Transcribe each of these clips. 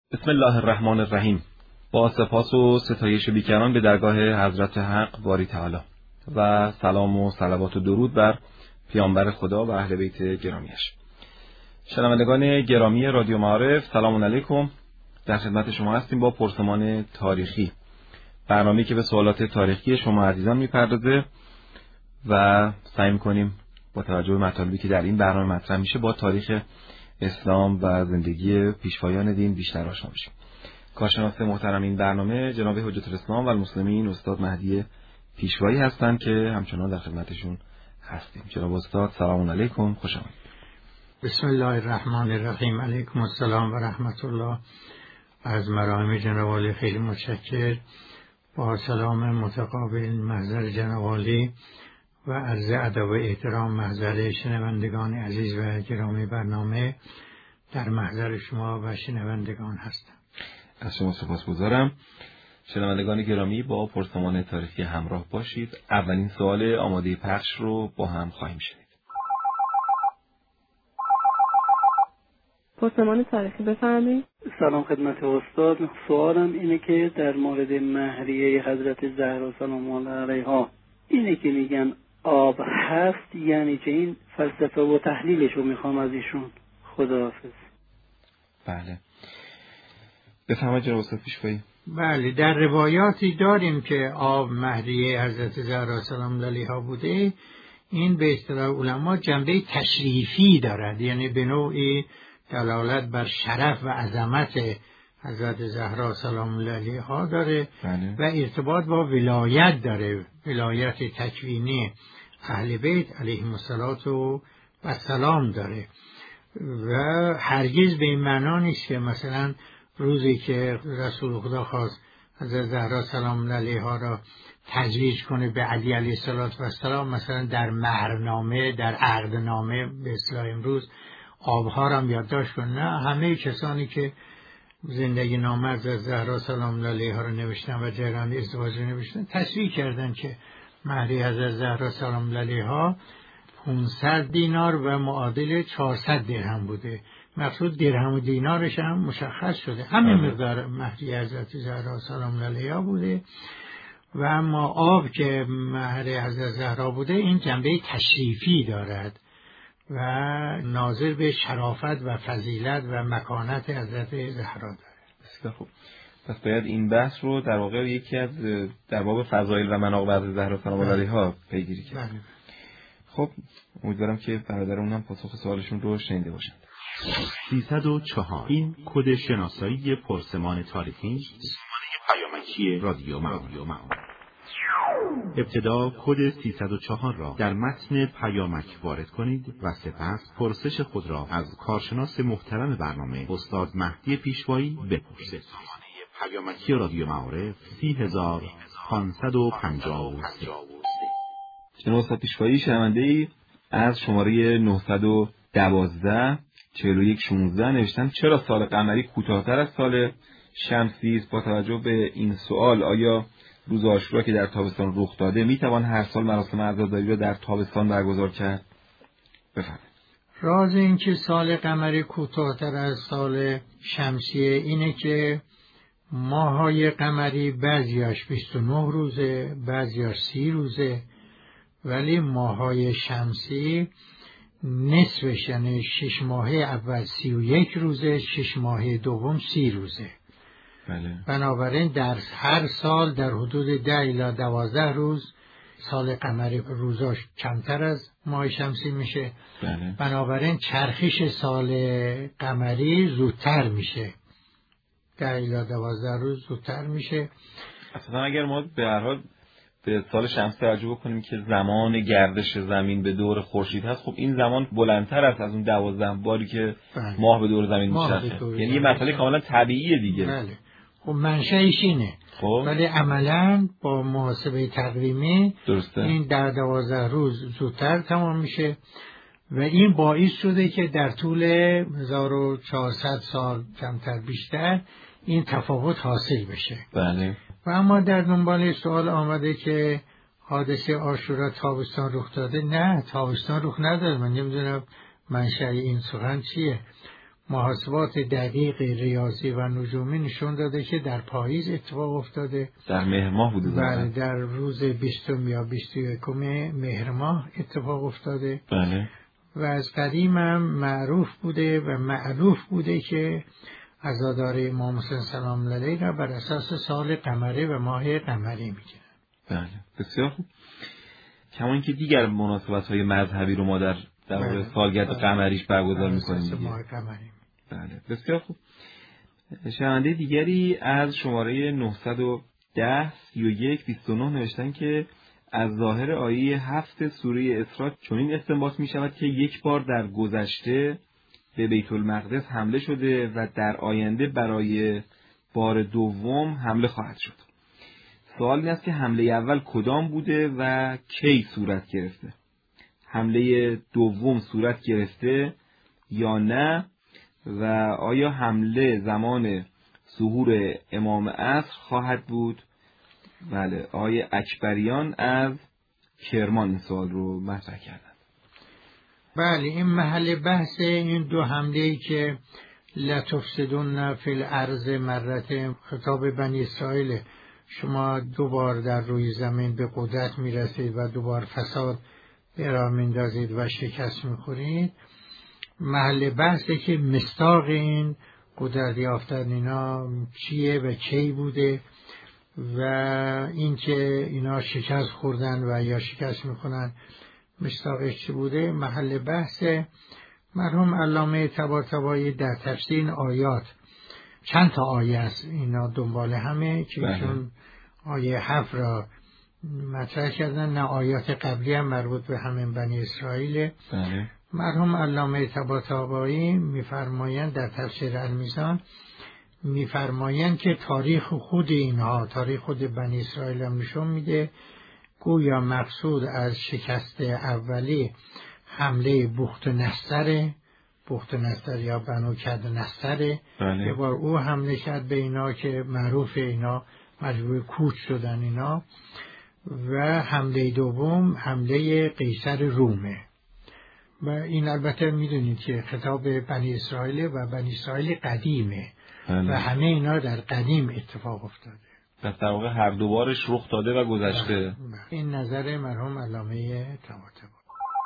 بسم الله الرحمن الرحیم. با سپاس و ستایش بیکران به درگاه حضرت حق باری تعالی و سلام و صلوات و درود بر پیامبر خدا و اهل بیت گرامیش. شنوندگان گرامی رادیو معارف، سلام علیکم. در خدمت شما هستیم با پرسمان تاریخی، برنامه‌ای که به سوالات تاریخی شما عزیزان میپردازه و سعی می‌کنیم با توجه به مطالبی که در این برنامه مطرح میشه با تاریخ اسلام و زندگی پیشوایان دین بیشتر آشنا بشیم. کارشناس محترم این برنامه جناب حجت الاسلام و المسلمین استاد مهدی پیشوایی هستند که همچنان در خدمتشون هستیم. جناب استاد سلام علیکم، خوش آمدید. بسم الله الرحمن الرحیم. علیکم السلام و رحمت الله. از مراهم جناب عالی خیلی متشکر. با سلام متقابل محضر جناب عالی و عرض ادب و احترام محضر شنوندگان عزیز و گرامی برنامه در محضر شما و شنوندگان هستم. از شما سپاسگزارم. شنوندگان گرامی، با پرسمان تاریخی همراه باشید. اولین سوال آماده پخش رو با هم خواهیم شنید. پرسمان تاریخی بفرمایید. سلام خدمت استاد. سوالم اینه که در مورد مهریه حضرت زهرا سلام الله علیها اینه که میگن آب هست، یعنی که این فلسفه و تحلیلش رو میخوام از ایشون. خداحافظ. بله، بفرمایید جناب استاد پیشوایی. بله، در روایاتی داریم که آب مهریه حضرت زهرا سلام الله علیها بوده. این به اصطلاح علما جنبه تشریفی دارد، یعنی به نوعی دلالت بر شرف و عظمت حضرت زهرا سلام الله علیها داره. بله. و ارتباط با ولایت داره، ولایت تکوینی اهل بیت علیهم السلام داره و هرگز به این معنا نیست که مثلا روزی که رسول خدا خواست حضرت زهرا سلام الله علیها را تجویز کنه به علی علیه السلام، مثلا در مهرنامه، در عقدنامه به اصطلاح امروز آبها را یادداشت کنه. نه، همه کسانی که زندگی نامه از زهرا سلام الله علیها رو نوشتن و جریان ازدواج رو نوشتن تصریح کردن که مهریه حضرت زهرا سلام الله علیها 500 دینار و معادل 400 درهم بوده. مقصود درهم و دینارش هم مشخص شده، همین مقدار مهریه حضرت زهرا سلام الله علیها بوده. و اما آب که مهر حضرت زهرا بوده این جنبه تشریفی دارد و ناظر به شرافت و فضیلت و مکانت حضرت زهرا داره. بسیار خوب. پس باید این بحث رو در واقع یکی از در باب فضایل و مناقب حضرت زهرا سلام الله علیها پیگیری کرد. بله. خب امیدوارم که برادرمون هم پاسخ سوالشون رو شنیده باشند. 304 این کد شناسایی پرسمان تاریخی پیامکی رادیو معارف. ابتدا کد 304 را در متن پیامک وارد کنید و سپس پرسش خود را از کارشناس محترم برنامه استاد مهدی پیشوایی بپرسید. پیامکی رادیو معارف 30553. جناب استاد پیشوایی، شنونده‌ای از شماره 912 4116 نوشتن چرا سال قمری کوتاه‌تر از سال شمسی است؟ با توجه به این سوال آیا روز عاشورا که در تابستان رخ داده میتوان هر سال مراسم عزاداری را در تابستان برگزار کرد؟ بفرمایید. راز این که سال قمری کوتاه‌تر از سال شمسیه اینه که ماه‌های قمری بعضیاش 29 روزه، بعضیاش 30 روزه، ولی ماه‌های شمسی نصفش یعنی 6 ماهه اول 31 روزه، 6 ماهه دوم 30 روزه. بله. بنابراین در هر سال در حدود 10 الی 12 روز سال قمری روزاش کمتر از ماه شمسی میشه. بله. بنابراین چرخش سال قمری زودتر میشه، 10 الی 12 روز زودتر میشه. اصلا اگر ما به هر حال به سال شمسی توجه بکنیم که زمان گردش زمین به دور خورشید هست، خب این زمان بلندتر است از اون 12 باری که ماه به دور زمین میچرخه. یعنی یه مسئله کاملا طبیعیه دیگه. بله. خب منشأش اینه. خب ولی عملاً با محاسبه تقویمی درسته. این در 12 روز زودتر تمام میشه و این باعث شده که در طول 1400 سال کمتر بیشتر این تفاوت حاصل بشه. بله. و اما در دنبال سوال آمده که حادثه عاشورا تابستان رخ داده. نه، تابستان رخ نداده. من نمیدونم منشأ این سخن چیه. محاسبات دقیق ریاضی و نجومی نشون داده که در پاییز اتفاق افتاده. در مهر ماه بوده. بله، در روز 20 یا 21 مهر ماه اتفاق افتاده. بله. و از قدیم هم معروف بوده و معروف بوده که عزادار امام حسین سلام علیه را بر اساس سال قمری و ماه قمری میگیرن. بله، بسیار خوب. کما اینکه دیگر مناسبت‌های مذهبی رو ما در مورد سالگرد قمریش برگزار می‌کنیم. ماه قمری. بله، بسیار خوب. شنونده دیگری از شماره 910 31 29 نوشتن که از ظاهر آیه 7 سوره اسراء چنین استنباط می‌شود که یک بار در گذشته به بیت المقدس حمله شده و در آینده برای بار دوم حمله خواهد شد. سوال این است که حمله اول کدام بوده و کی صورت گرفته؟ حمله دوم صورت گرفته یا نه؟ و آیا حمله زمان ظهور امام عصر خواهد بود؟ بله، آقای اکبریان از کرمان این سوال رو مطرح کردن. بله، این محل بحث این دو حمله‌ای که لتفسدون فی الارض مرتين، خطاب بنی اسرائیل، شما دوبار در روی زمین به قدرت میرسید و دوبار فساد به راه میندازید و شکست میخورید. محل بحثه که مصداق این قدرت یافتن اینا چیه و کی بوده و اینکه اینا شکست خوردن و یا شکست میخورن مصداقش چی بوده. محل بحث مرحوم علامه طباطبایی در تفسیر این آیات، چند تا آیه است اینا دنبال همه که ایشون آیه 7 را مطرح کردن، نه آیات قبلی هم مربوط به همین بنی اسرائیل. مرحوم علامه طباطبایی میفرمایند در تفسیر المیزان، میفرمایند که تاریخ خود اینها، تاریخ خود بنی اسرائیل هم نشون میده گویا مقصود از شکست اولی حمله بخت نصر یا بنو کد نصره که بار او حمله کرد به اینا که معروف اینا مجبور کوچ شدن اینا، و حمله دوم حمله قیصر رومه. و این البته میدونید که خطاب بنی اسرائیل و بنی اسرائیل قدیمه و همه اینا در قدیم اتفاق افتاده. پس در واقع هر دوبارش رخ داده و گذشته. این نظر مرحوم علامه طباطبایی.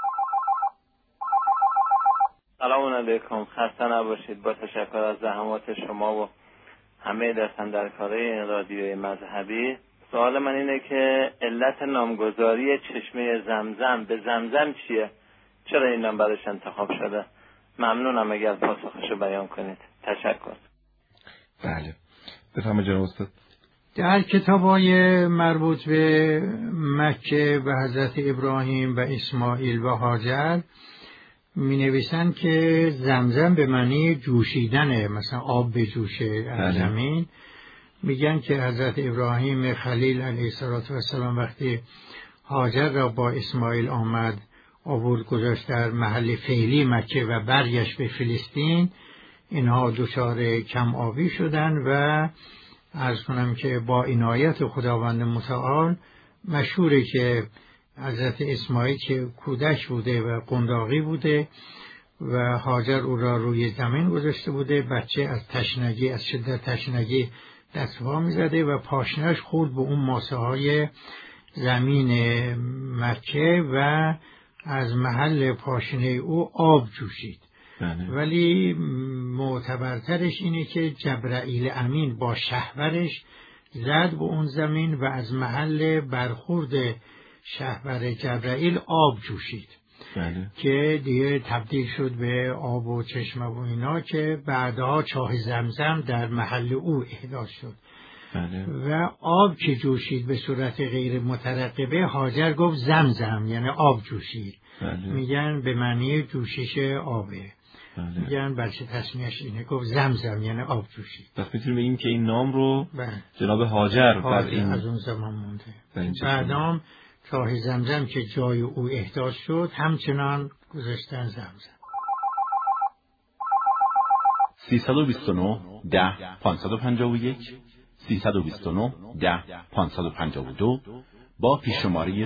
سلام علیکم، خسته نباشید. با تشکر از زحمات شما و همه دستاندرکارای رادیوی مذهبی، سوال من اینه که علت نامگذاری چشمه زمزم به زمزم چیه؟ چرا این نام برش انتخاب شده؟ ممنونم اگر پاسخشو بیان کنید. تشکر. بله، بفرمایید جناب استاد. در کتاب‌های مربوط به مکه و حضرت ابراهیم و اسماعیل و هاجر می نویسن که زمزم به معنی جوشیدنه، مثلا آب بجوشه از زمین. میگن که حضرت ابراهیم خلیل علیه السلام وقتی هاجر را با اسماعیل آورد گذاشت در محل فعلی مکه و برگشت به فلسطین، اینها دچار کم آبی شدن و عرض کنم که با عنایت خداوند متعال مشهوره که حضرت اسماعیل که کودک بوده و قنداقی بوده و هاجر او را روی زمین گذاشته بوده، بچه از تشنگی، از شدت تشنگی دست و پا می‌زده و پاشنه‌اش خورد به اون ماسه های زمین مکه و از محل پاشنه او آب جوشید. ولی معتبرترش اینه که جبرائیل امین با شهورش زد به اون زمین و از محل برخورد شهور جبرائیل آب جوشید که دیگه تبدیل شد به آب و چشمه و اینا که بعدها چاه زمزم در محل او احداث شد. و آب که جوشید به صورت غیر مترقبه، هاجر گفت زمزم یعنی آب جوشید. میگن به معنی جوشش آبه. میگن بچه تصمیهش اینه، گفت زمزم یعنی آب جوشید. پس میتونیم بگیم که این نام رو جناب هاجر بعد این از اون زمان مونده. بعدام چاه زمزم که جای او احداث شد همچنان گذاشتن زمزم. 329 10 551 329 10 552 با پیشماره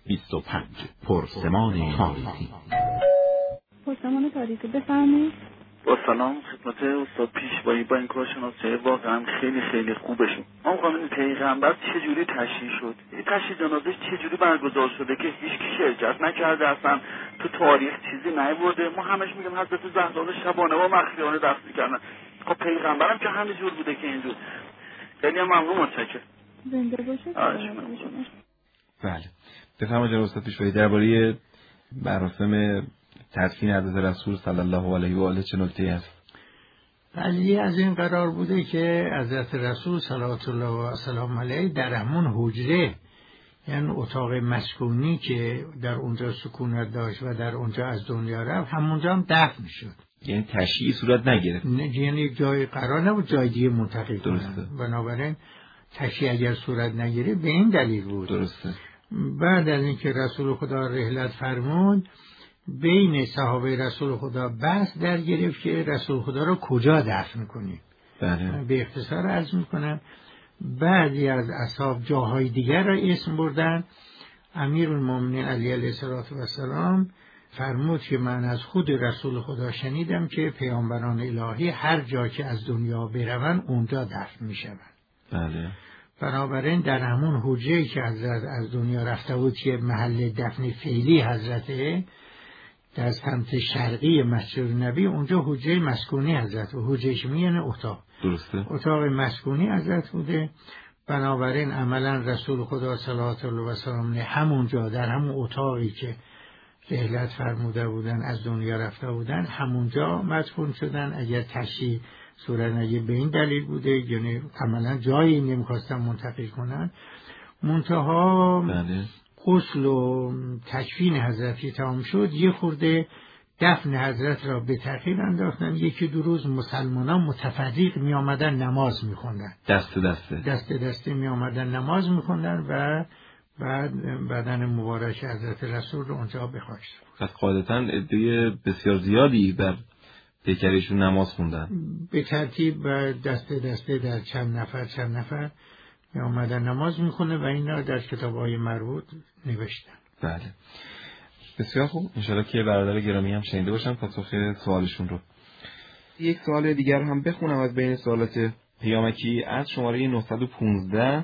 025 پرسمان تاریخی. پرسمان تاریخی بفرمایید. با سلام خدمت استاد پیشوایی با این کارشناسی واقعا خیلی خیلی خوبشون. ما می‌خوایم پیغمبر چجوری تشییع شد؟ این تشییع جنازه چجوری برگزار شده که هیچ کی شرکت نکرده، اصلا تو تاریخ چیزی نیورده. ما همش میگیم حضرت زهرا شبانه و مخفیانه دفن کردن. خب پیغمبرم که همینجور بوده که اینجور. خیلی ممنون، متشکرم. زنده باشید. بله. بفرمایید جناب استاد پیشوایی درباره مراسم تدفین حضرت رسول صلی الله علیه و آله چه نکته‌ای هست؟ قضیه از این قرار بوده که حضرت رسول صلوات الله و سلام علیه در همون حجره، یعنی اتاق مسکونی که در اونجا سکونت داشت و در اونجا از دنیا رفت، همونجا هم دفن شد. یعنی تشییع صورت نگرفت. یعنی جای قرار نبود جای دیگه منتقل کنن. بنابراین تشییع اگر صورت نگرفت به این دلیل بود. درسته. بعد از اینکه رسول خدا رحلت فرمود، بین صحابه رسول خدا بحث در گرفت که رسول خدا رو کجا دفن کنیم. بله. به اختصار عرض میکنم بعضی از اصحاب جاهای دیگر را اسم بردن. امیرالمومنین علی علیه السلام فرمود که من از خود رسول خدا شنیدم که پیامبران الهی هر جا که از دنیا بروند اونجا دفن میشوند. بله. بنابراین در همون حجره‌ای که حضرت از دنیا رفته بود که محل دفن فعلی حضرته در سمت شرقی مسجد نبی، اونجا حجره مسکونی حضرت و حجرهش میانه اتاق. درسته. اتاق مسکونی حضرت بوده. بنابراین عملا رسول خدا صلوات الله و سلام علیه همونجا در همون اتاقی که رحلت فرموده بودن از دنیا رفته بودن همونجا مدفون شدن. اگر تشییع صورت نگرفت به این دلیل بوده، یعنی عملا جایی نمیخواستن منتقل کنن. منتها بله. غسل و تکفین حضرتی تمام شد، یه خورده دفن حضرت را به تأخیر انداختن. یکی دو روز مسلمانان متفرق می آمدن نماز می خوندن، دست دسته می آمدن نماز می خوندن و بعد بدن مبارک حضرت رسول رو اونجا بخواشت. پس قاعدتاً عده بسیار زیادی بر پیکرشون نماز خوندن. به ترتیب دست دسته در چند نفر می آمدن نماز می خونه و اینا در کتاب‌های مربوط نوشتن. بله. بسیار خوب. انشاءالله که برادر گرامی هم شنیده باشن پاسخ سوالشون رو. یک سوال دیگر هم بخونم از بین سوالات پیامکی از شماره 915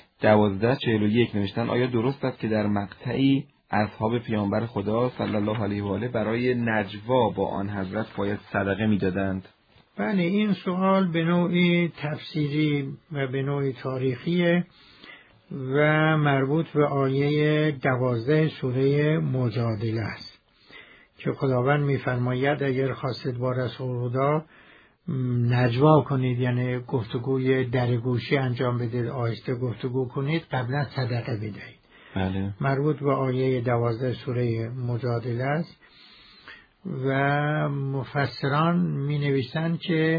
1241 نوشتن: آیا درست است که در مقطعی اصحاب پیامبر خدا صلی الله علیه و آله برای نجوا با آن حضرت باید صدقه میدادند؟ بله، این سوال به نوعی تفسیری و به نوعی تاریخیه و مربوط به آیه 12 سوره مجادله است که خداوند می‌فرماید اگر خواستید با رسول خدا نجوا کنید، یعنی گفتگوی درگوشی انجام بدید، آهسته گفتگو کنید، قبلا صدقه بدهید. بله. مربوط به آیه 12 سوره مجادله است و مفسران می نویسند که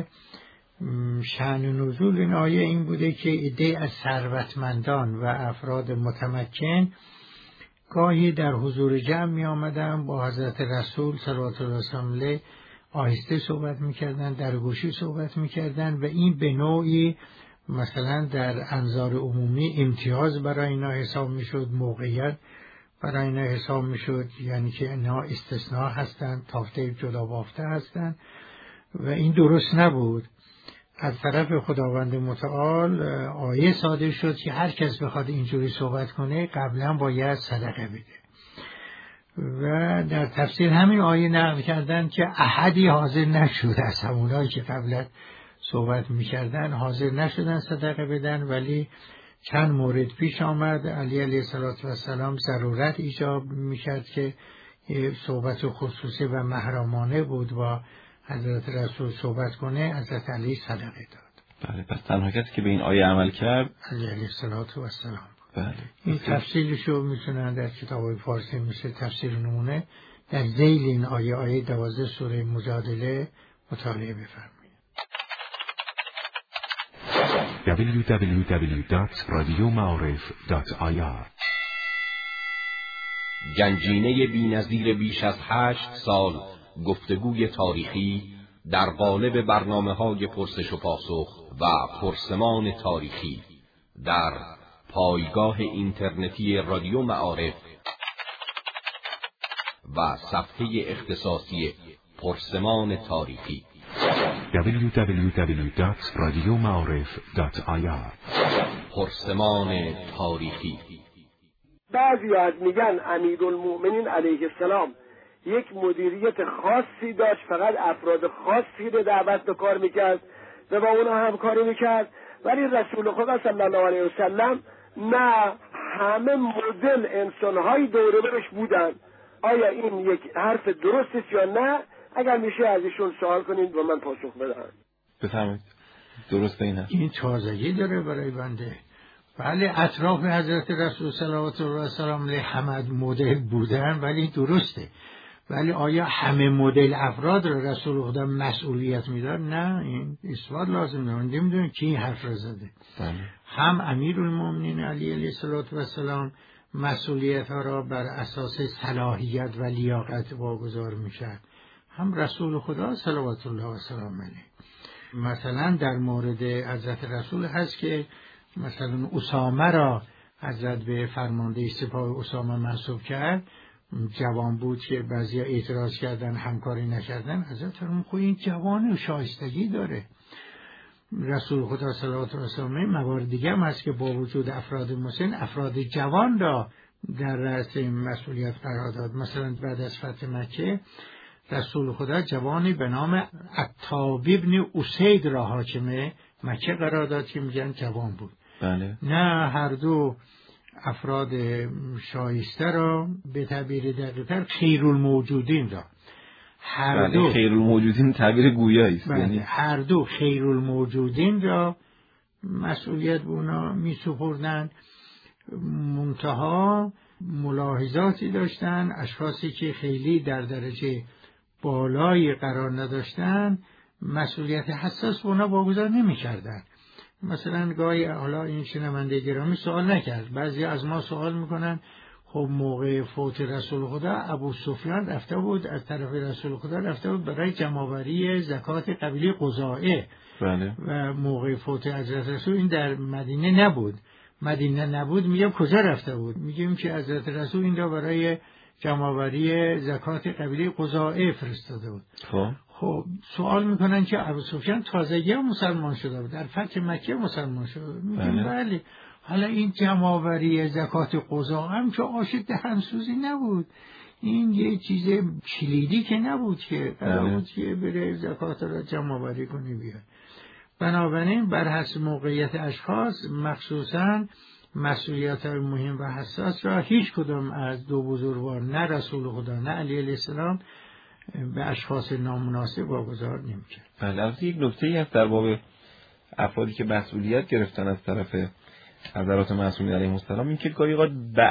شأن نزول این آیه این بوده که عده از ثروتمندان و افراد متمکن گاهی در حضور جمع می آمدن، با حضرت رسول صلوات الله علیه آهسته صحبت می کردن، در گوشی صحبت می کردن و این به نوعی مثلا در انظار عمومی امتیاز برای اینا حساب می شد، موقعیت برای اینا حساب می شد، یعنی که اینا استثناء هستند، تافته جدا بافته هستند و این درست نبود. از طرف خداوند متعال آیه صادر شد که هر کس بخواد اینجوری صحبت کنه قبلا باید صدقه بده و در تفسیر همین آیه نقل کردن که احدی حاضر نشد از همونایی که قبلا صحبت میکردن حاضر نشدن صدقه بدن، ولی چند مورد پیش آمد. علی علیه السلام ضرورت ایجاب میکرد که صحبت خصوصی و محرمانه بود با حضرت رسول صحبت کنه، حضرت علی صدقه داد. بله، پس تنها کسی که به این آیه عمل کرد علی علیه السلام. بله. این تفسیرشو میتونن در کتاب‌های فارسی مثل تفسیر نمونه در ذیل این آیه 12 سوره مجادله مطالعه بفرمایید. www.radiomaarif.ir گنجینه بی‌نظیر بیش از 8 سال گفتگوی تاریخی در قالب برنامه‌های پرسش و پاسخ و پرسمان تاریخی در پایگاه اینترنتی رادیو معارف و صفحه اختصاصی پرسمان تاریخی. www.radiomaarif.ir. پرسمان تاریخی. بعضی از میگن امیرالمؤمنین علیه السلام یک مدیریت خاصی داشت، فقط افراد خاصی رو دعوت به کار میکرد و با اونا همکاری میکرد، ولی رسول خدا صلی الله علیه وسلم نه، همه مدل انسانهای دوره برش بودن. آیا این یک حرف درست است یا نه؟ اگر میشه از ایشون سوال کنید و من پاسخ بدم. بفرمایید. درسته این هست؟ این تازگی داره برای بنده. بله، اطراف حضرت رسول صلوات الله و سلام علیه همه مدل بودن، ولی درسته. ولی آیا همه مدل افراد را رسول خدا مسئولیت میداد؟ نه، این اثبات لازم داره. نمیدونم کی این حرف را زده. هم امیرالمؤمنین علی علیه السلام مسئولیت ها را بر اساس صلاحیت و لیاقت واگذار میشد، هم رسول خدا صلوات الله و سلام علیه. مثلا در مورد حضرت رسول هست که مثلا اسامه را حضرت به فرمانده سپاه اسامه منصوب کرد، جوان بود که بعضی اعتراض کردن، همکاری نکردن. حضرت فرمود خب این جوان شایستگی داره. رسول خدا صلوات الله و سلام موارد دیگه هم هست که با وجود افراد مسن، افراد جوان را در رأس مسئولیت قرار داد. مثلا بعد از فتح مکه رسول خدا جوانی به نام عتاب ابن اسید را حاکم مکه قرار داد که میگن جوان بود. بله. نه، هر دو افراد شایسته را، به تعبیر دقیق‌تر خیرالموجودین را، هر دو خیرالموجودین تعبیر گویایی است، یعنی هر دو خیرالموجودین را مسئولیت به اونا می سپردن. منتها ملاحظاتی داشتن، اشخاصی که خیلی در درجه بالایی قرار نداشتن مسئولیت حساس به اونا واگذار نمی کردن. مثلا گاهی، حالا این شنونده گرامی سوال نکرد، بعضی از ما سوال میکنن خب موقع فوت رسول خدا ابو سفیان رفته بود، از طرف رسول خدا رفته بود برای جمع‌آوری زکات قبیله قضاعه. بله. و موقع فوت حضرت رسول این در مدینه نبود. میگم کجا رفته بود؟ میگیم که حضرت رسول این را برای جمع‌آوری زکات قبیله قضاعه فرستاده بود. خب سوال میکنن که ابو سفیان تازگی مسلمان شده بود، در فتح مکه مسلمان شده بود. میگیم بله. حالا این جمع‌آوری زکات قضاعه هم که آش دهنسوزی نبود، این یه چیز کلیدی که نبود که قرار بود که بره زکات را جمع‌آوری کنی بیاد. بنابراین بر حسب موقعیت اشخاص، مخصوصاً مسئولیت‌های مهم و حساس را هیچ کدام از دو بزرگوار، نه رسول خدا نه علی علیه السلام، به اشخاص نامناسب واگذار نمی‌کرد. بله. یک نکته‌ای هست در باب افرادی که مسئولیت گرفتن از طرف حضرات معصومین علیهم السلام، این که گاهی اوقات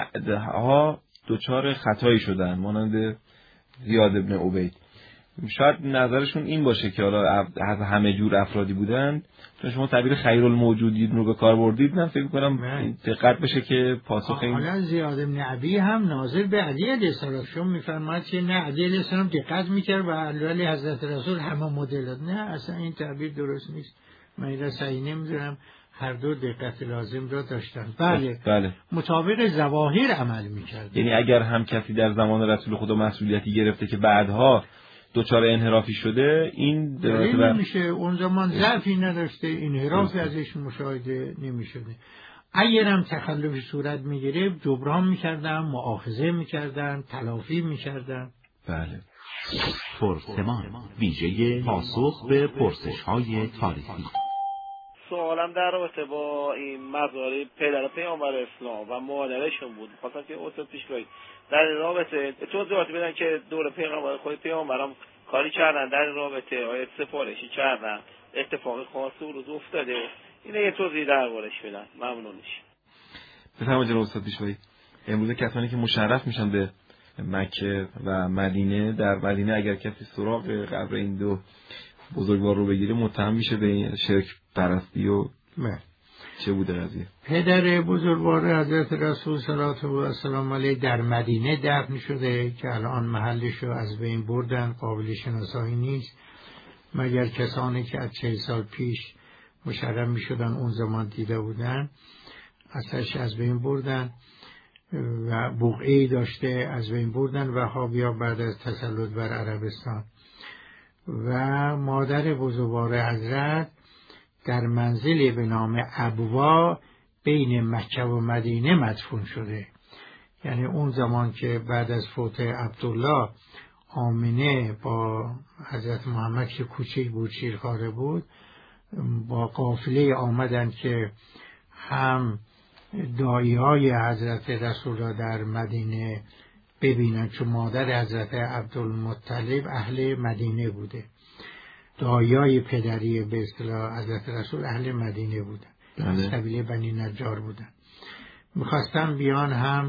بعدها دچار خطایی شدن، مانند زیاد ابن عبید. شاید نظرشون این باشه که حالا از همه جور افرادی بودن، چون شما تعبیر خیرالموجودین رو به کار بردید، من فکر می‌کنم دقت بشه که پاسخ این. حالا زیاد ابن عبی هم ناظر به علی علیه السلام شما می‌فرماید که نه، علی علیه السلام دقت می‌کرد و علی حضرت رسول همه مدلات. نه، اصلا این تعبیر درست نیست. من این را صحیح نمی‌دونم. هر دو دقت لازم را داشتن. بله. مطابق ظواهر عمل می‌کرد. یعنی اگر هم کسی در زمان رسول خدا مسئولیتی گرفته که بعدها دوچار انحرافی شده، این دلیل نمیشه. اون زمان ضعفی نداشته، انحرافی ازش مشاهده نمی‌شده. اگرم تخلفی صورت می‌گرفت جبران می‌کردن، مؤاخذه می‌کردن، تلافی می‌کردن. بله. پرسمان ویژه پاسخ به پرسش‌های تاریخی. سوالم در رابطه با این مزار پدر پیامبر اسلام و مادرشون بود. خواستم که استاد پیشگاهی در این رابطه توضیحاتی بدن که دور پیغمبر خود پیامبرم کاری کردن در این رابطه، آیا سفارشی کردن، اتفاق خاصی روز افتاده، اینه یه توضیح دربارش بدن. ممنون میشم. بفرمایید جناب استاد پیشگاهی. امروز کسانی که مشرف میشن به مکه و مدینه، در مدینه اگر کسی سراغ قبر این دو بزرگوار رو بگیره متهم میشه به شرک پرستی و چه بوده قضیه؟ پدر بزرگوار حضرت رسول صلوات الله و سلام علیه در مدینه دفن شده که الان محلش رو از بین بردن، قابل شناسایی نیست مگر کسانی که از 40 سال پیش مشرف میشدن اون زمان دیده بودن. اثرش از بین بردن و بقعه‌ای داشته، از بین بردن وهابی‌ها بعد از تسلط بر عربستان. و مادر بزرگوار حضرت در منزلی به نام ابوا بین مکه و مدینه مدفون شده. یعنی اون زمان که بعد از فوت عبدالله آمینه با حضرت محمد که کوچک بود، شیرخواره بود، با قافله آمدن که هم دایی‌های حضرت رسول را در مدینه ببینن، چون مادر حضرت عبدالمطلب اهل مدینه بوده، دایی‌های پدری به اصطلاح حضرت رسول اهل مدینه بودن، از قبیله بنی نجار بودن. میخواستن بیان هم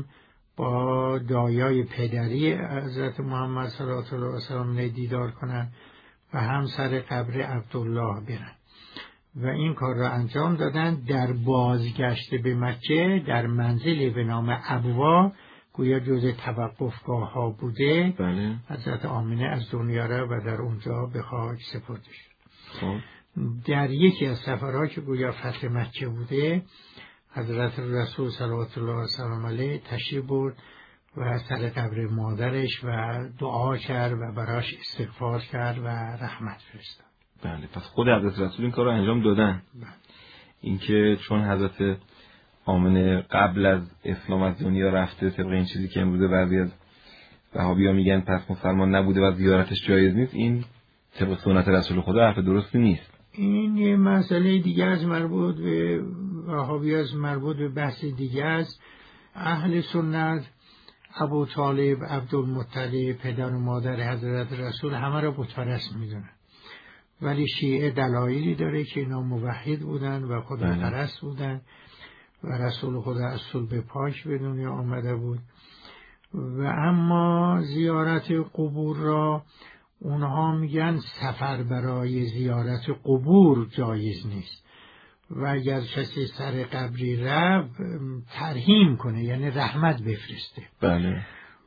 با دایی‌های پدری حضرت محمد صلی الله علیه و سلم دیدار کنن و هم سر قبر عبدالله برن و این کار را انجام دادن. در بازگشت به مکه در منزلی به نام ابوا، گویا جزء توقفگاه ها بوده، حضرت آمینه از دنیا را و در اونجا به خاک سپرده شد. در یکی از سفرها که گویا فتح مکه بوده، حضرت رسول صلوات الله وسلم علیه تشریف برد و سر قبر مادرش و دعا کرد و براش استغفار کرد و رحمت فرستاد. بله، پس خود حضرت رسول این کار رو انجام دادن. اینکه چون حضرت آمنه قبل از اسلام از دنیا رفته، طبق این چیزی که امروز بعضی از وهابی‌ها میگن پس مسلمان نبوده و زیارتش جایز نیست، این طبق سنت رسول خدا حرف درستی نیست. این یه مسئله دیگه از مربوط به وهابی‌ها، از مربوط به بحث دیگه است. اهل سنت ابو طالب، عبدالمطلب، پدر و مادر حضرت رسول همه را بتپرست میدونن، ولی شیعه دلایلی داره که اینا موحد بودن و خدا پرست بودن و رسول خدا از صلب پاک به دنیا آمده بود. و اما زیارت قبور را اونها میگن سفر برای زیارت قبور جایز نیست و اگر کسی سر قبری رفت ترحیم کنه، یعنی رحمت بفرسته. بله.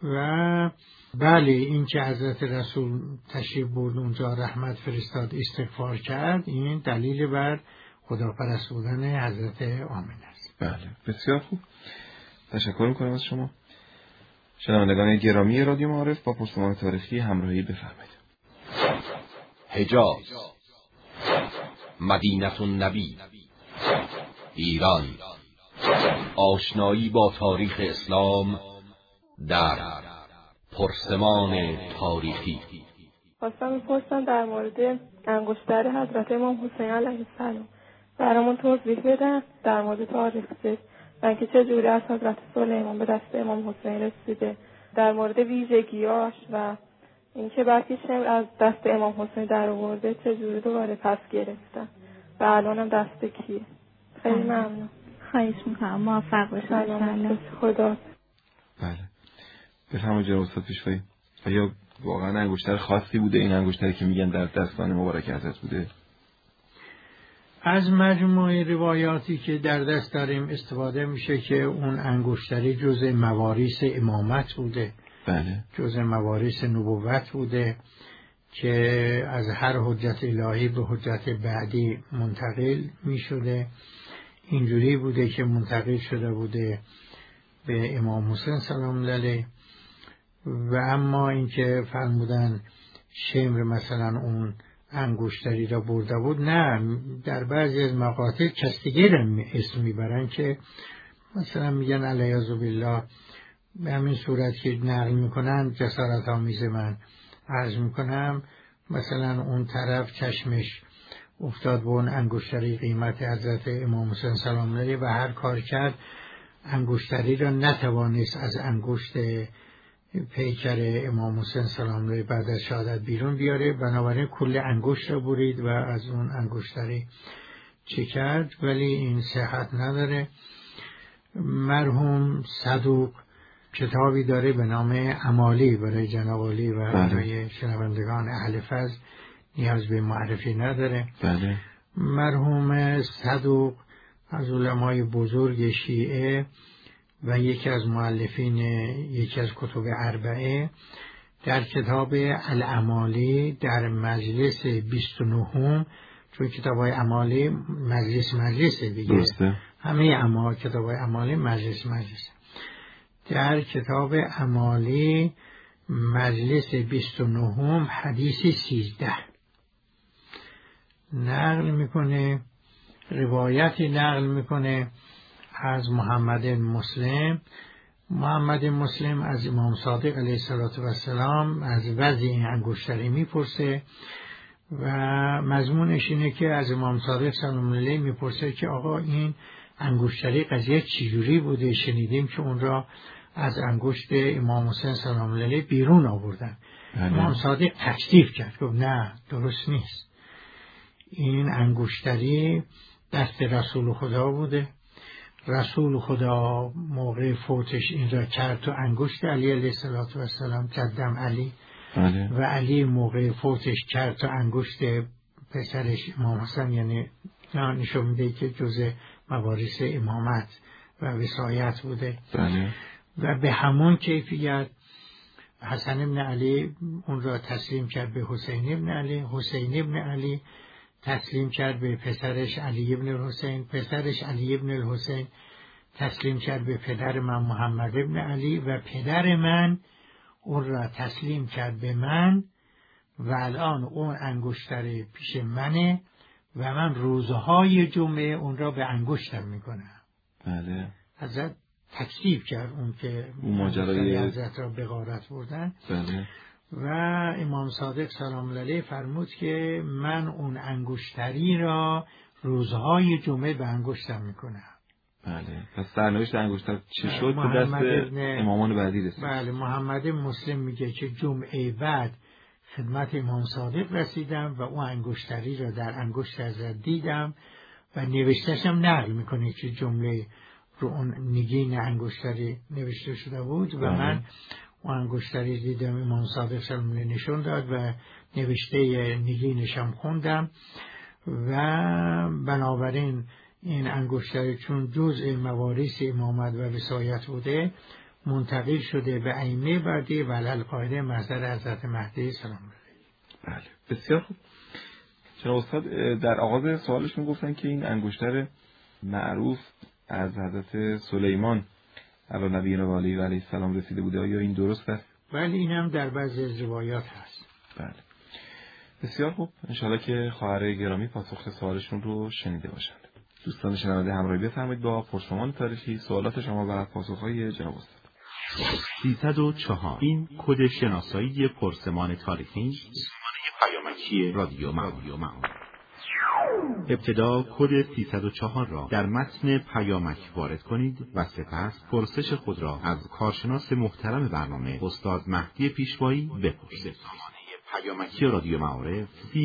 و بله، این که حضرت رسول تشریف برد اونجا رحمت فرستاد، استغفار کرد، این دلیل بر خداپرست بودن حضرت آمینه است. بله، بسیار خوب. تشکر می‌کنم از شما. شنوندگان گرامی رادیو معارف، با پرسمان تاریخی همراهی بفرمایید. حجاز، مدینه النبی، ایران. آشنایی با تاریخ اسلام در پرسمان تاریخی. خواستم می‌پرسم در مورد انگشتر حضرت امام حسین علیه السلام برامون توضیح بدن در مورد تاریخش و اینکه چه جوری از حضرت سلیمان به دست امام حسین رسیده، در مورد ویژگیاش و اینکه بعدش از دست امام حسین در آورده چه جوری دوباره پس گرفتن و الانم دست کیه. خیلی ممنون. خواهش میکنم. موفق باشید. خدا. بله، بفرمایید جناب استاد پیشوایی. آیا واقعا انگشتر خاصی بوده این انگشتری که میگن در دستان مبارک حضرت بوده؟ از مجموعه روایاتی که در دست داریم استفاده میشه که اون انگشتری جزء مواریث امامت بوده. بله. جزء مواریث نبوت بوده که از هر حجت الهی به حجت بعدی منتقل میشده. اینجوری بوده که منتقل شده بوده به امام حسین سلام الله علیه. و اما اینکه فرمودن شمر مثلا اون انگشتری را برده بود، نه، در بعضی از مقاطع کستگر اسم میبرن که مثلا میگن علیاذ بالله، به همین صورت که نقل میکنن جسارت آمیز من عرض میکنم، مثلا اون طرف چشمش افتاد به اون انگشتری قیمت حضرت امام حسین سلام الله علیه و هر کار کرد انگشتری را نتوانست از انگشت پیکر امام حسین سلام الله بعد از شهادت بیرون بیاره، بنابراین کل انگشت را برید و از اون انگشتری چه کرد، ولی این صحت نداره. مرحوم صدوق کتابی داره به نام امالی برای جناب عالی و برای شنوندگان اهل فضل، نیاز به معرفی نداره. بله. مرحوم صدوق از علمای بزرگ شیعه و یکی از مؤلفین یکی از کتب اربعه در کتاب الامالی در مجلس 29، چون کتاب‌های امالی مجلس دیگه درسته. همه کتاب‌های امالی مجلس در کتاب امالی مجلس 29 حدیث 13 نقل میکنه، روایتی نقل میکنه از محمد مسلم. محمد مسلم از امام صادق علیه السلام از وضع این انگشتری میپرسه و مضمونش اینه که از امام صادق سلام علیه میپرسه که آقا این انگشتری قضیه چجوری بوده؟ شنیدیم که اون را از انگشت امام حسین سلام علیه بیرون آوردن. امام صادق تکذیب کرد، گفت نه درست نیست، این انگشتری دست رسول خدا بوده، رسول خدا موقع فوتش این را کرد تو انگشت علی علیه السلام، جدم علی، و علی موقع فوتش کرد تو انگشت پسرش امام حسن، یعنی نشون میده که جزء موارث امامت و وصایت بوده. و به همون کیفیت حسن ابن علی اون را تسلیم کرد به حسین ابن علی، حسین ابن علی تسلیم کرد به پسرش علی ابن الحسین، پسرش علی ابن الحسین تسلیم کرد به پدر من محمد ابن علی و پدر من اون را تسلیم کرد به من و الان اون انگشتر پیش منه و من روزهای جمعه اون را به انگشتم میکنم. بله. حضرت تکذیب کرد اون که ماجرای حضرت را به غارت بردن. بله. و امام صادق سلام علیه فرمود که من اون انگشتری را روزهای جمعه به انگشتم میکنم. بله. پس سرنوشت انگشتر چی شد به دست امامان بعدی رسید؟ بله. محمد مسلم میگه که جمعه بعد خدمت امام صادق رسیدم و اون انگشتری را در انگشت حضرت دیدم و نوشتشم نقل میکنه که جمله رو اون نگین انگشتری نوشته شده بود و من اون انگشتری دیدم، امام صادق سلام علیه نشون داد و نوشته نگینشم خوندم و بنابراین این انگشتری چون جزء موارث امامت و وصایت بوده منتقل شده به ائمه بعدی و القاعده محضر حضرت مهدی سلام علیه. بله. بسیار خوب. چرا استاد در آغاز سوالشون گفتن که این انگشتر معروف از حضرت سلیمان علی نبینا و علیه السلام رسیده بوده، آیا این درست است؟ بله، این هم در بعضی از روایات هست. بله. بسیار خوب. انشاءالله که خواهر گرامی پاسخ سوالشون رو شنیده باشند. دوستان شنونده همراهی بفرمایید با پرسمان تاریخی سوالات شما و پاسخهای جناب استاد. 304 این کد شناسایی پرسمان تاریخی پیامکی رادیو معون. ابتدا کد 304 را در متن پیامک وارد کنید و سپس پرسش خود را از کارشناس محترم برنامه استاد مهدی پیشوایی بپرسید. پیامکی رادیو معارف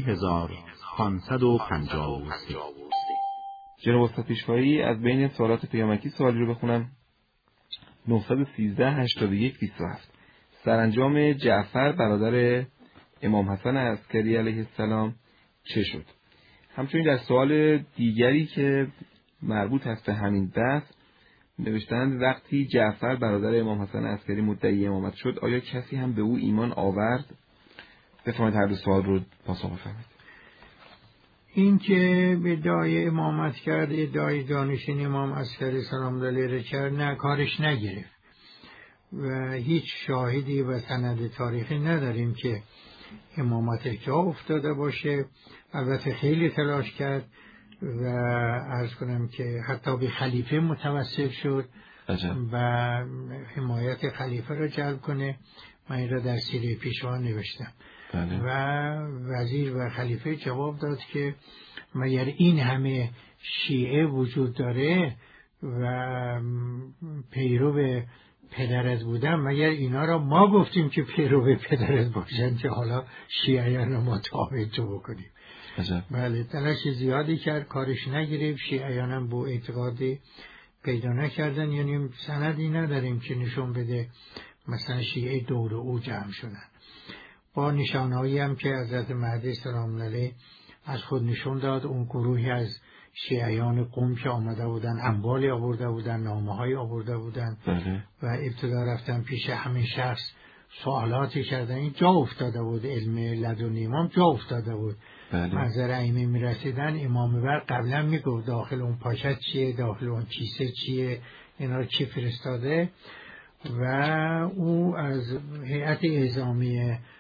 30553. جناب استاد پیشوایی، از بین سوالات پیامکی سوالی رو بخونم. 913 81 27 سرانجام جعفر برادر امام حسن عسکری علیه السلام چه شد؟ همچنین در سوال دیگری که مربوط هست به همین بحث نوشتند وقتی جعفر برادر امام حسن عسکری مدعی امامت شد آیا کسی هم به او ایمان آورد؟ بفرمایید هر دو سوال رو پاسخ بفرمایید. این که به ادعای امامت کرد، ادعای جانشین امام عسکری سلام علیه کرد، نه کارش نگرفت و هیچ شاهدی و سند تاریخی نداریم که امامت جا افتاده باشه. البته خیلی تلاش کرد و عرض کنم که حتی به خلیفه متوسل شد و حمایت خلیفه را جلب کنه. من این را در سیره پیشوا نوشتم. و وزیر و خلیفه جواب داد که مگر این همه شیعه وجود داره و پیرو پدرت بودن، مگر اینا را ما گفتیم که پیرو پدرت باشن که حالا شیعیان را ما توجه بکنیم. بله، تلاش زیادی کرد، کارش نگرفت. شیعیان هم با اعتقادی پیدا نکردن، یعنی سندی نداریم که نشون بده مثلا شیعه دور او جمع شدن. با نشانهایی هم که حضرت مهدی سلام علیه از خود نشون داد، اون گروهی از شیعیان قم که آمده بودن اموالی آورده بودن، نامه‌هایی آورده بودن و ابتدا رفتن پیش همین شخص سوالاتی کردن. این جا افتاده بود، علم لدن امام جا افتاده بود. منظر ائمه میرسیدن، امام بر قبلا میگفت داخل اون پاکت چیه، داخل اون کیسه چیه، اینا رو چی فرستاده و او از هیئت اعزامی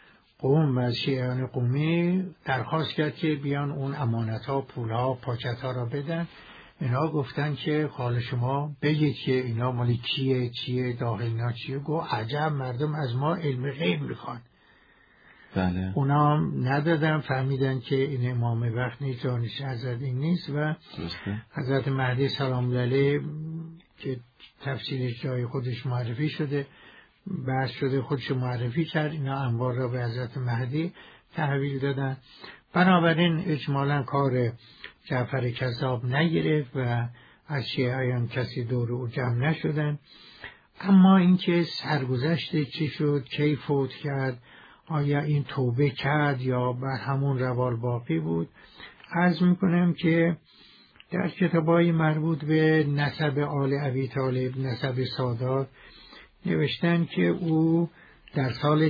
قم و از شیعیان قومی درخواست کرد که بیان اون امانت‌ها، پول‌ها، پاکت‌ها را بدن. اینا گفتن که حال شما بگید که اینا مالی چیه داخل اینا چیه. گو عجب، مردم از ما علم غیب میخوان. بله. اونا ندادن، فهمیدن که این امام وقت نیست، جانش حضرت این نیست و حضرت مهدی سلام علیه که تفصیلش جای خودش معرفی شده، بحث شده، خودش معرفی کرد، اینا انوار را به حضرت مهدی تحویل دادن. بنابراین اجمالا کار جعفر کذاب نگرفت و از شیعیان کسی دور او جمع نشدن. اما اینکه سرگذشت چی شد، کی فوت کرد، آیا این توبه کرد یا بر همون روال باقی بود، عرض میکنم که در کتابای مربوط به نسب آل ابی طالب، نسب سادات، نوشتن که او در سال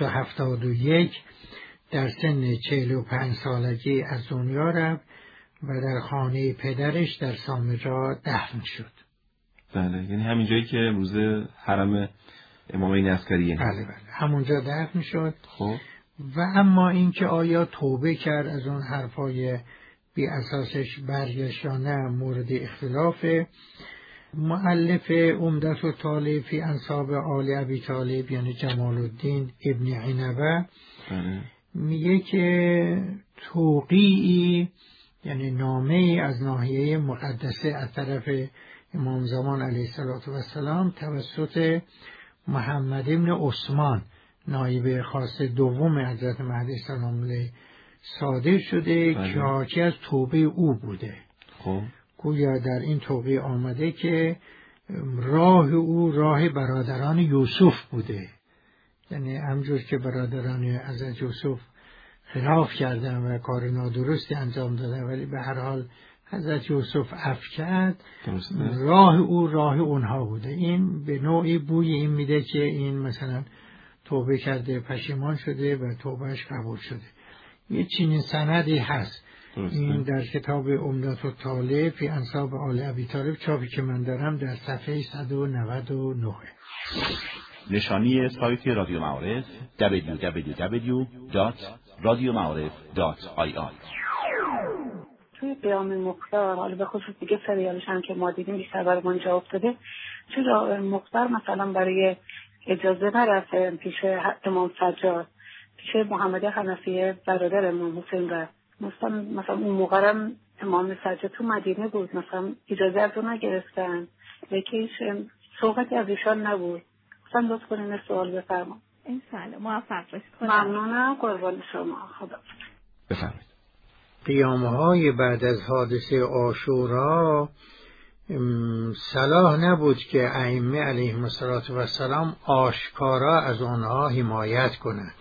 271 در سن 45 سالگی از دنیا رفت و در خانه پدرش در سامرا دفن شد. بله، یعنی همین جایی که امروز حرم امامین عسکریه. بله، همونجا دفن شد. خب و اما اینکه آیا توبه کرد از اون حرفای بی اساسش برگشت یا نه مورد اختلافه. مؤلف عمدة الطالب فی انساب آل ابی طالب یعنی جمال الدین ابن عنبه میگه که توقیعی یعنی نامه‌ای از ناحیه مقدسه از طرف امام زمان علیه السلام توسط محمد ابن عثمان نایب خاص دوم حضرت مهدی سلام علیه صادر شده که حاکی از توبه او بوده. خب گویا در این توقیع آمده که راه او راه برادران یوسف بوده، یعنی همجور که برادران حضرت یوسف خلاف کردن و کار نادرستی انجام دادن ولی به هر حال حضرت یوسف عفو کرد، راه او راه اونها بوده. این به نوعی بوی این میده که این مثلا توبه کرده، پشیمان شده و توبهش قبول شده. یه چنین سندی هست. این در کتاب عمدة الطالب فی انساب آل ابی طالب، چاپی که من دارم، در صفحه 199. نشانی سایت رادیو معارف www.radiomعارف.ir. توی قیام مختار، حالا به خصوص دیگه سریالش هم که ما دیدیم بیشتر برای ما جا افتاده، چرا مختار مثلا برای اجازه نرفت پیش امام سجاد، پیش محمد حنفیه برادر امام حسین رفت؟ مثلا اون موقع امام سجاد تو مدینه بود، مثلا اجازه از اون نگرفتن، یکیش صحبتی از ایشان نبود. مثلا لطف کنین سوال بفرما. این سال موفق باشید. ممنونم، قربان شما. خدا بفرمایید. قیامهای بعد از حادثه عاشورا صلاح نبود که ائمه علیهم السلام آشکارا از آنها حمایت کنند.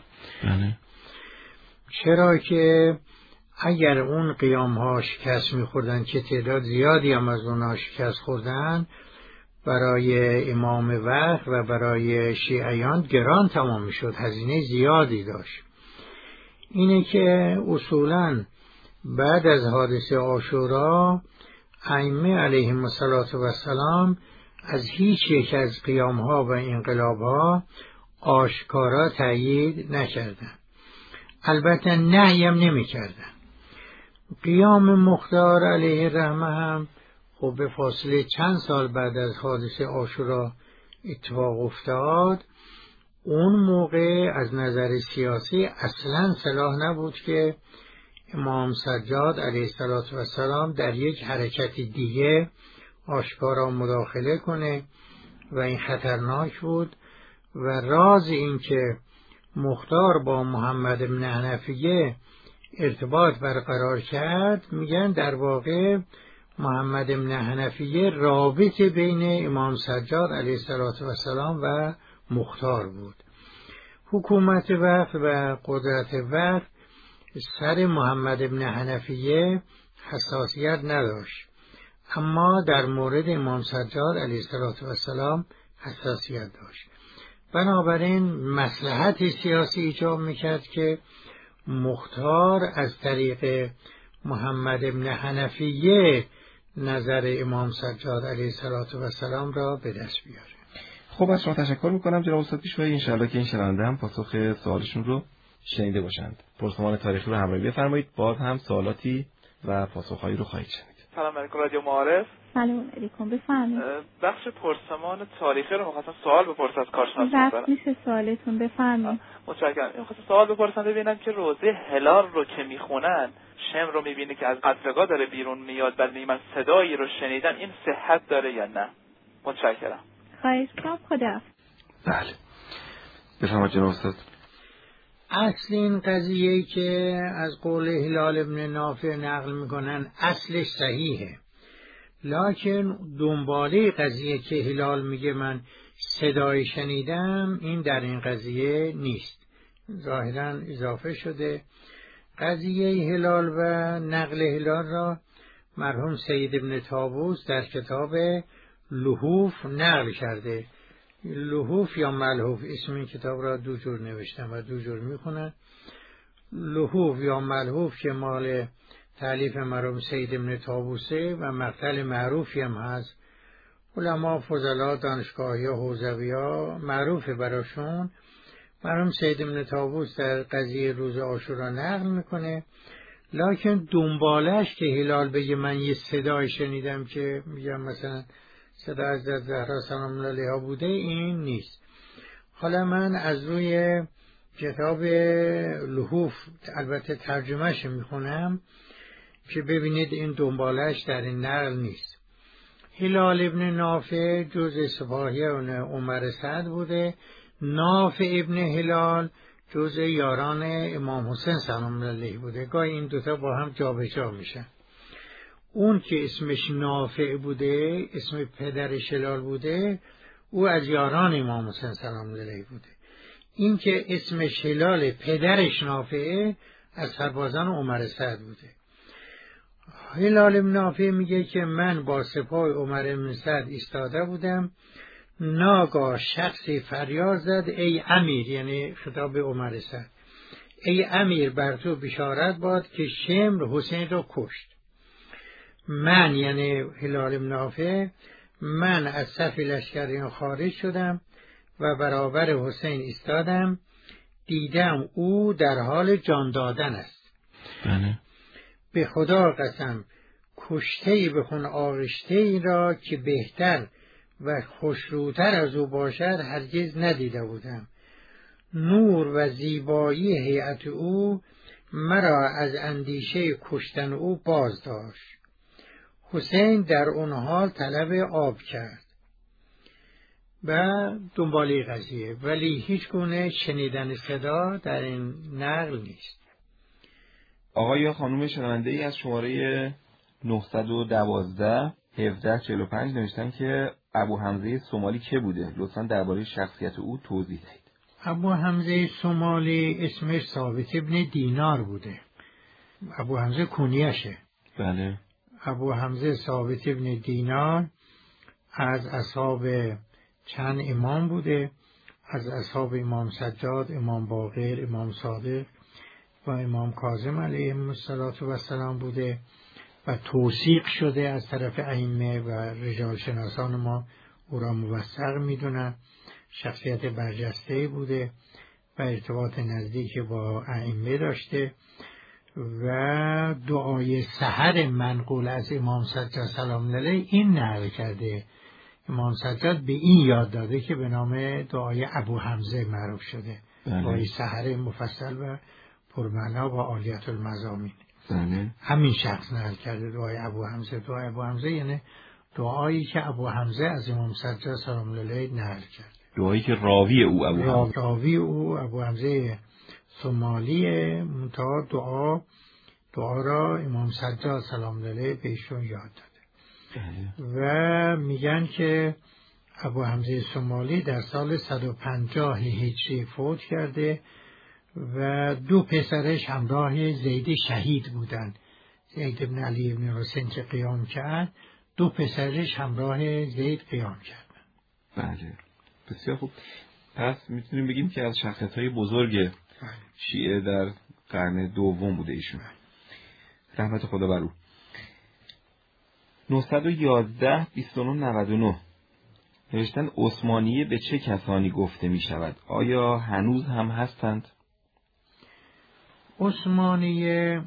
چرا که اگر اون قیامها شکست می‌خوردن که تعداد زیادی هم از اونها شکست خوردن، برای امام وقت و برای شیعیان گران تمام می‌شد، هزینه زیادی داشت. اینه که اصولاً بعد از حادثه عاشورا ائمه علیهم السلام از هیچ یک از قیامها و انقلابها آشکارا تأیید نکردند. البته نهی هم نمی‌کردند. قیام مختار علیه الرحمه هم خب به فاصله چند سال بعد از حادثه عاشورا اتفاق افتاد. اون موقع از نظر سیاسی اصلاً صلاح نبود که امام سجاد علیه السلام در یک حرکت دیگه آشکارا مداخله کنه و این خطرناک بود. و راز این که مختار با محمد بن حنفیه ارتباط برقرار کرد، میگن در واقع محمد بن حنفیه رابط بین امام سجاد علیه السلام و مختار بود. حکومت وقت و قدرت وقت سر محمد بن حنفیه حساسیت نداشت، اما در مورد امام سجاد علیه السلام حساسیت داشت. بنابراین مصلحت سیاسی ایجاب میکرد که مختار از طریق محمد بن حنفیه نظر امام سجاد علیه السلام را به دست بیاره. خب از شما تشکر میکنم جناب استاد پیشوایی. انشاءالله که این شنونده هم پاسخ سوالشون رو شنیده باشند. پرسمان تاریخی رو همراهی بفرمایید. باز هم سوالاتی و پاسخهایی رو خواهید شنید. سلام علیکم رادیو معارف. سلام علیکم، بفرمایید. بخش پرسمان تاریخی رو می‌خواستم سوال بپرسم از کارشناس. وقت میشه سوالتون، بفرمایید. متشکرم. می‌خواستم سوال بپرسم ببینم که روزه هلال رو که میخونن شم رو میبینی که از قطرگاه داره بیرون میاد، بعد من صدایی رو شنیدم، این صحت داره یا نه؟ متشکرم. خواهش می‌کنم. خدا. بله. بفرمایید جناب استاد. اصل این قضیه‌ای که از قول هلال ابن نافع نقل میکنن اصلش صحیحه، لکن دنباله قضیه که هلال میگه من صدای شنیدم، این در این قضیه نیست، ظاهرا اضافه شده. قضیه هلال و نقل هلال را مرحوم سید ابن طاووس در کتاب لحوف نقل کرده. لحوف یا ملحوف، اسم این کتاب را دو جور نوشتم و دو جور میخونن. لحوف یا ملحوف که مال تالیف مرحوم سید ابن طاووسه و مقتل معروفی هم هست. علما فضلا دانشگاهی ها حوزوی ها معروفه براشون. مرحوم سید ابن طاووس در قضیه روز عاشورا نقل میکنه، لکن دنبالش که هلال بگه من یه صدای شنیدم که میگم مثلا صدا از زهرا سلام الله علیها بوده، این نیست. حالا من از روی کتاب لحوف البته ترجمهش میخونم که ببینید این دنبالش در این نقل نیست. هلال ابن نافع جزء سپاهیان عمر سعد بوده. نافع ابن هلال جزء یاران امام حسین سلام الله علیه بوده. گاهی این دوتا با هم جابجا میشن. اون که اسمش نافع بوده، اسم پدرش هلال بوده، او از یاران امام حسین سلام الله علیه بوده. این که اسمش هلال پدرش نافعه، از سربازان عمر سعد بوده. هلال بن نافع میگه که من با سپاه عمر بن سعد ایستاده بودم، ناگاه شخصی فریاد زد ای امیر، یعنی خطاب عمر سعد، ای امیر بر تو بشارت باد که شمر حسین را کشت. من یعنی هلال بن نافع، من از صف لشکریان خارج شدم و برابر حسین ایستادم، دیدم او در حال جان دادن است. بله. به خدا قسم کشته‌ای به خون آغشته‌ای را که بهتر و خوشروتر از او باشد هرگز ندیده بودم. نور و زیبایی هیئت او مرا از اندیشه کشتن او باز داشت. حسین در اون حال طلب آب کرد و دنباله قضیه، ولی هیچ گونه شنیدن صدا در این نقل نیست. آقای یا خانم شنونده ای از شماره 912 1745 نوشتن که ابو حمزه سومالی که بوده؟ لطفاً درباره شخصیت او توضیح دهید. ابو حمزه سومالی اسمش ثابت ابن دینار بوده. ابو حمزه کنیشه. بله. ابو حمزه ثابت ابن دینار از اصحاب چند امام بوده، از اصحاب امام سجاد، امام باقر، امام صادق و امام کاظم علیهم السلام بوده و توثیق شده از طرف ائمه و رجال شناسان ما او را موثق میدونن. شخصیت برجسته بوده و ارتباط نزدیک با ائمه داشته و دعای سحر منقول از امام سجاد سلام علیه این نقل کرده. امام سجاد به این یاد داده که به نام دعای ابو حمزه معروف شده. دعای سحر مفصل و پرمعنا و عالیت المضامین. همین شخص نقل کرده دعای ابو حمزه. دعای ابو حمزه یعنی دعایی که ابو حمزه از امام سجاد سلام علیه نقل کرده. دعایی که راوی او ابو حمزه، راوی او ابو حمزه سومالیه، منتها دعا را امام سجاد سلام علیه بهشون یاد داده. و میگن که ابو حمزه سومالی در سال 150 هجری فوت کرده و دو پسرش همراه زید شهید بودن. زید بن علی بن حسین که قیام کرد، دو پسرش همراه زید قیام کردن. بله، بسیار خوب. پس میتونیم بگیم که از شخصیت‌های بزرگ شیعه در قرن دوم بوده ایشون. رحمت خدا بر او. 911 2999 نوشتن عثمانیه به چه کسانی گفته می شود؟ آیا هنوز هم هستند؟ عثمانیه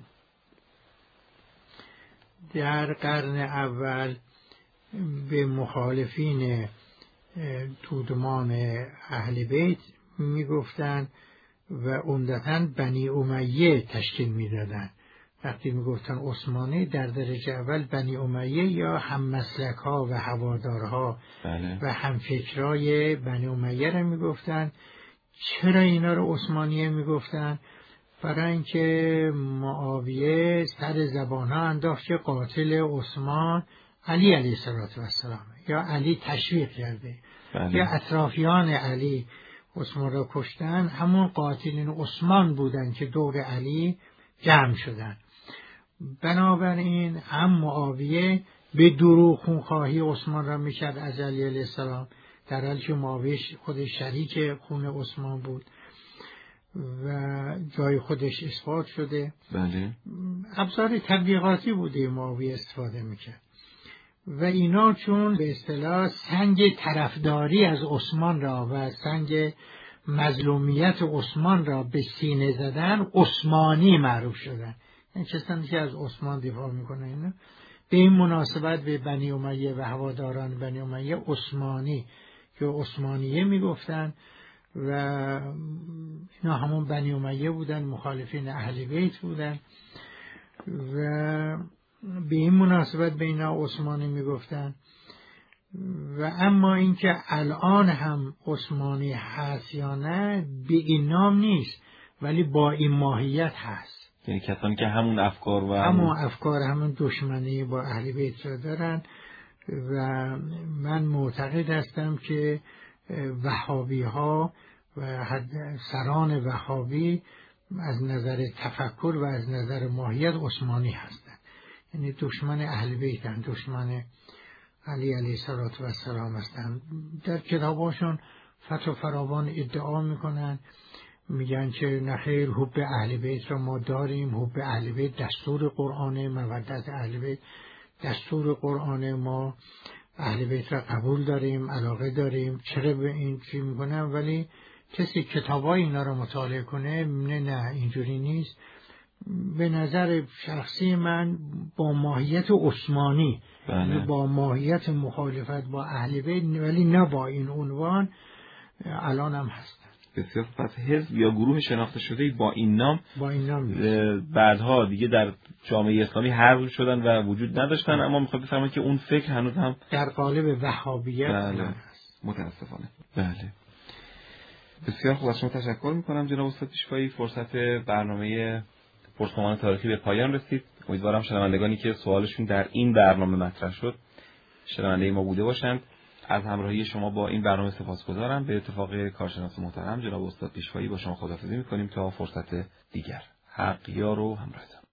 در قرن اول به مخالفین تودمان اهل بیت میگفتن و عمدتاً بنی امیه تشکیل میدادن. وقتی میگفتن عثمانی در درجه اول بنی امیه یا هم مسلک ها و هوادارها و هم فکرای بنی امیه را میگفتن. چرا اینا رو عثمانیه میگفتن؟ برای اینکه معاویه سر زبان ها انداخت که قاتل عثمان علی علیه السلام یا علی تشویق کرده یا اطرافیان علی عثمان را کشتن، همون قاتلین عثمان بودن که دور علی جمع شدن. بنابراین هم معاویه به دروغ خونخواهی عثمان را میکرد از علی علیه السلام، در حالی که معاویه خودش شریک خون عثمان بود و جای خودش اثبات شده. بله. ابزار تبلیغاتی بوده معاویه استفاده میکرد و اینا چون به اصطلاح سنگ طرفداری از عثمان را و سنگ مظلومیت عثمان را به سینه زدن عثمانی معروف شدن. این کسانی که از عثمان دفاع میکنه اینا به این مناسبت به بنی امیه و هواداران بنی امیه عثمانی که عثمانیه میگفتن و اینا همون بنی امیه بودن، مخالفین اهل بیت بودن و به این مناسبت به اینا عثمانی میگفتن. و اما اینکه الان هم عثمانی هست یا نه به این نام نیست، ولی با این ماهیت هست. یعنی کسانی که همون افکار و همون دشمنی با اهل بیت را دارن و من معتقد هستم که وهابی ها و سران وهابی از نظر تفکر و از نظر ماهیت عثمانی هستند. یعنی دشمن اهل بیتن، دشمن علی علیه السلام هستند. در کتاباشون فتح فراوان ادعا میکنن، میگن که نخیر، حب اهل بیت را ما داریم، حب اهل بیت دستور قرآنه، مودت اهل بیت دستور قرآنه، ما اهل بیت را قبول داریم، علاقه داریم. چرا به این چی میکنن؟ ولی کسی کتابای اینا را مطالعه کنه نه اینجوری نیست. به نظر شخصی من با ماهیت عثمانی، با ماهیت مخالفت با اهل بیت، ولی نه با این عنوان الان هم هستن. بسیار. پس حزب یا گروه شناخته شده با این نام بعدها دیگه در جامعه اسلامی حذف شدن و وجود نداشتن، اما میخواد بفرمایید که اون فکر هنوز هم در قالب وهابیت هست. متاسفانه. بله. بسیار خوب، از شما تشکر میکنم جناب استاد پیشوایی. فرصت برنامه پرسمان تاریخی به پایان رسید. امیدوارم شنوندگانی که سوالشون در این برنامه مطرح شد شنونده ما بوده باشند. از همراهی شما با این برنامه سپاسگزارم. به اتفاق کارشناس محترم جناب استاد پیشوایی با شما خداحافظی میکنیم تا فرصت دیگر. حق یار و همراهتان.